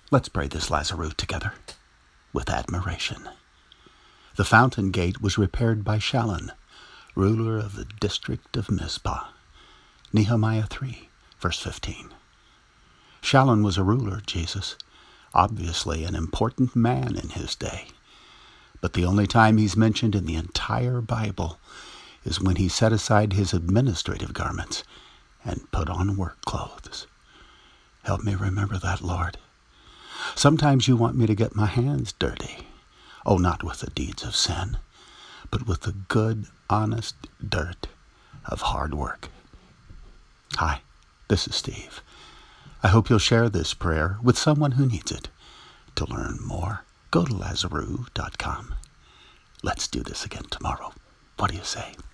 Let's pray this Lazarus together with admiration. The fountain gate was repaired by Shallun, ruler of the district of Mizpah. Nehemiah 3, verse 15. Shallun was a ruler, Jesus, obviously an important man in his day. But the only time he's mentioned in the entire Bible is when he set aside his administrative garments and put on work clothes. Help me remember that, Lord. Sometimes you want me to get my hands dirty. Oh, not with the deeds of sin, but with the good, honest dirt of hard work. Hi, this is Steve. I hope you'll share this prayer with someone who needs it. To learn more, go to Lazarus.com. Let's do this again tomorrow. What do you say?